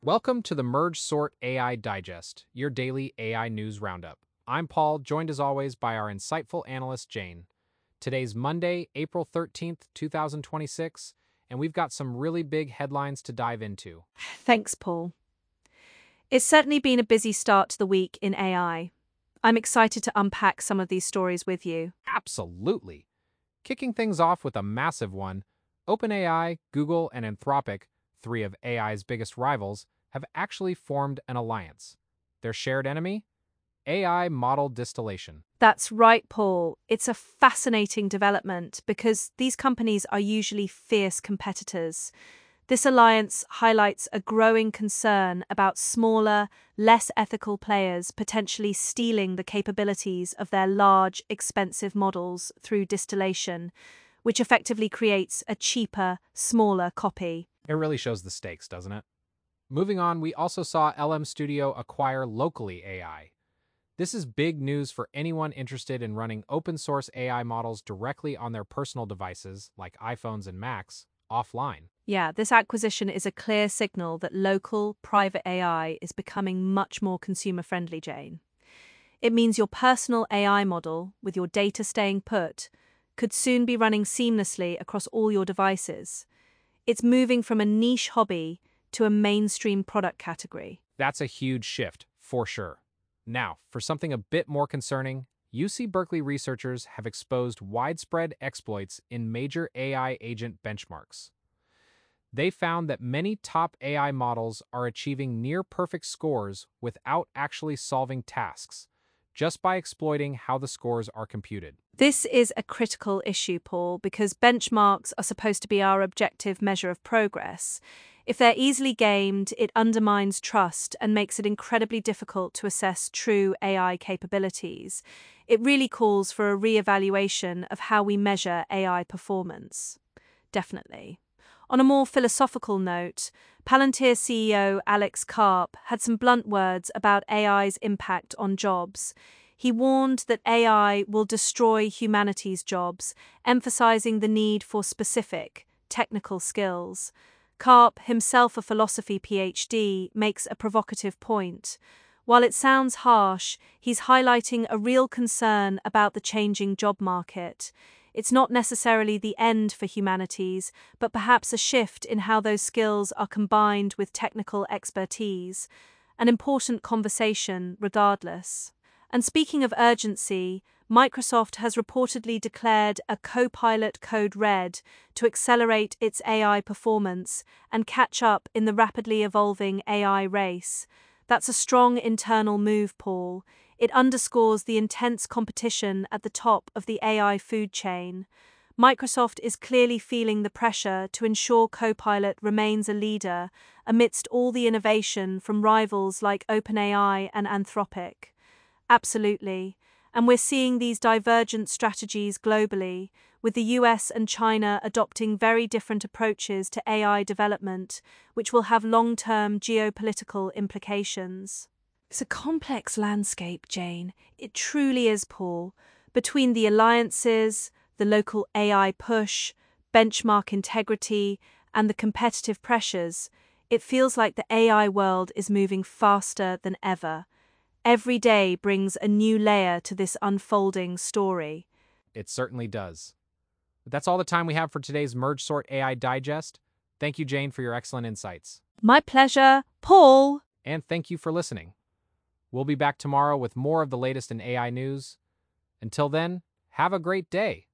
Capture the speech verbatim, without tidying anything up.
Welcome to the Merge Sort A I Digest, your daily A I news roundup. I'm Paul, joined as always by our insightful analyst Jane. Today's Monday, April thirteenth, two thousand twenty-six, and we've got some really big headlines to dive into. Thanks, Paul. It's certainly been a busy start to the week in A I. I'm excited to unpack some of these stories with you. Absolutely. Kicking things off with a massive one, OpenAI, Google, and Anthropic, three of A I's biggest rivals, have actually formed an alliance. Their shared enemy? A I model distillation. That's right, Paul. It's a fascinating development because these companies are usually fierce competitors. This alliance highlights a growing concern about smaller, less ethical players potentially stealing the capabilities of their large, expensive models through distillation, which effectively creates a cheaper, smaller copy. It really shows the stakes, doesn't it? Moving on, we also saw L M Studio acquire Locally A I. This is big news for anyone interested in running open source A I models directly on their personal devices, like iPhones and Macs, offline. Yeah, this acquisition is a clear signal that local, private A I is becoming much more consumer friendly, Jane. It means your personal A I model, with your data staying put, could soon be running seamlessly across all your devices. It's moving from a niche hobby to a mainstream product category. That's a huge shift, for sure. Now, for something a bit more concerning, U C Berkeley researchers have exposed widespread exploits in major A I agent benchmarks. They found that many top A I models are achieving near-perfect scores without actually solving tasks, just by exploiting how the scores are computed. This is a critical issue, Paul, because benchmarks are supposed to be our objective measure of progress. If they're easily gamed, it undermines trust and makes it incredibly difficult to assess true A I capabilities. It really calls for a re-evaluation of how we measure A I performance. Definitely. On a more philosophical note, Palantir C E O Alex Karp had some blunt words about A I's impact on jobs. He warned that A I will destroy humanity's jobs, emphasizing the need for specific, technical skills. Karp, himself a philosophy PhD, makes a provocative point. While it sounds harsh, he's highlighting a real concern about the changing job market. It's not necessarily the end for humanities, but perhaps a shift in how those skills are combined with technical expertise. An important conversation, regardless. And speaking of urgency, Microsoft has reportedly declared a Copilot Code Red to accelerate its A I performance and catch up in the rapidly evolving A I race. That's a strong internal move, Paul. It underscores the intense competition at the top of the A I food chain. Microsoft is clearly feeling the pressure to ensure Copilot remains a leader amidst all the innovation from rivals like OpenAI and Anthropic. Absolutely. And we're seeing these divergent strategies globally, with the U S and China adopting very different approaches to A I development, which will have long-term geopolitical implications. It's a complex landscape, Jane. It truly is, Paul. Between the alliances, the local A I push, benchmark integrity, and the competitive pressures, it feels like the A I world is moving faster than ever. Every day brings a new layer to this unfolding story. It certainly does. But that's all the time we have for today's Merge Sort A I Digest. Thank you, Jane, for your excellent insights. My pleasure, Paul. And thank you for listening. We'll be back tomorrow with more of the latest in A I news. Until then, have a great day.